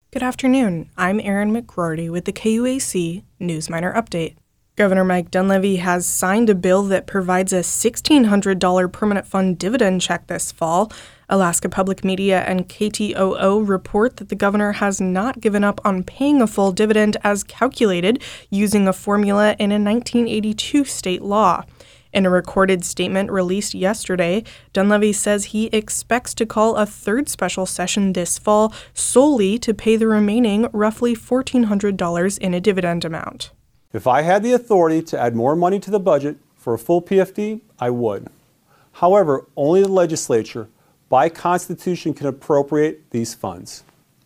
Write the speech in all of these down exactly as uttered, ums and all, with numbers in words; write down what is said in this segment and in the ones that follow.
Good afternoon. I'm Erin McCrory with the K U A C Newsminer Update. Governor Mike Dunleavy has signed a bill that provides a sixteen hundred dollars permanent fund dividend check this fall. Alaska Public Media and K T O O report that the governor has not given up on paying a full dividend as calculated using a formula in a nineteen eighty-two state law. In a recorded statement released yesterday, Dunleavy says he expects to call a third special session this fall solely to pay the remaining roughly fourteen hundred dollars in a dividend amount. If I had the authority to add more money to the budget for a full P F D, I would. However, only the legislature, by Constitution, can appropriate these funds.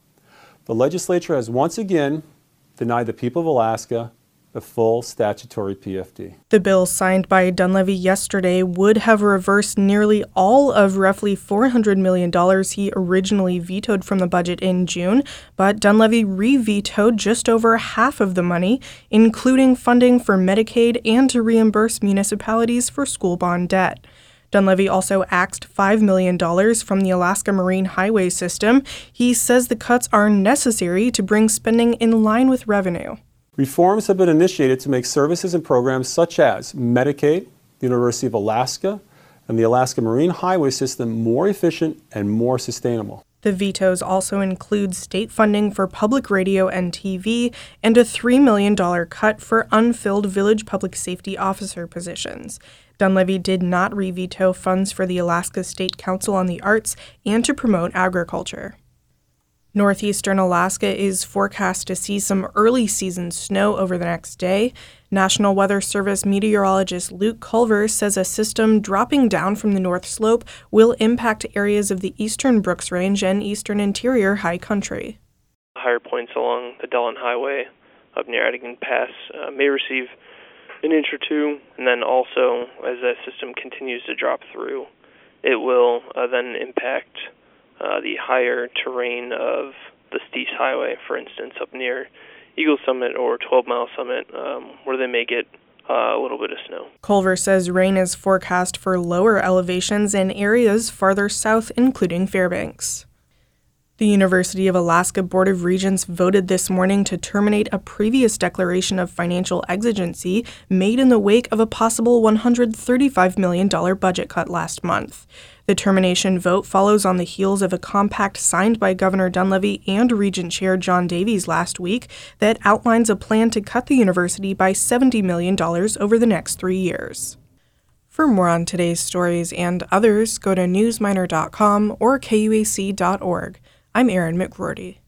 The legislature has once again denied the people of Alaska the full statutory P F D. The bill signed by Dunleavy yesterday would have reversed nearly all of roughly four hundred million dollars he originally vetoed from the budget in June, but Dunleavy re-vetoed just over half of the money, including funding for Medicaid and to reimburse municipalities for school bond debt. Dunleavy also axed five million dollars from the Alaska Marine Highway System. He says the cuts are necessary to bring spending in line with revenue. Reforms have been initiated to make services and programs such as Medicaid, the University of Alaska, and the Alaska Marine Highway System more efficient and more sustainable. The vetoes also include state funding for public radio and T V and a three million dollars cut for unfilled village public safety officer positions. Dunleavy did not re-veto funds for the Alaska State Council on the Arts and to promote agriculture. Northeastern Alaska is forecast to see some early season snow over the next day. National Weather Service meteorologist Luke Culver says a system dropping down from the North Slope will impact areas of the eastern Brooks Range and eastern interior high country. Higher points along the Dillon Highway up near Adigan Pass uh, may receive an inch or two, and then also as that system continues to drop through, it will uh, then impact Uh, the higher terrain of the Steese Highway, for instance, up near Eagle Summit or twelve Mile Summit, um, where they may get uh, a little bit of snow. Culver says rain is forecast for lower elevations in areas farther south, including Fairbanks. The University of Alaska Board of Regents voted this morning to terminate a previous declaration of financial exigency made in the wake of a possible one hundred thirty-five million dollars budget cut last month. The termination vote follows on the heels of a compact signed by Governor Dunleavy and Regent Chair John Davies last week that outlines a plan to cut the university by seventy million dollars over the next three years. For more on today's stories and others, go to newsminer dot com or K U A C dot org. I'm Erin McCrory.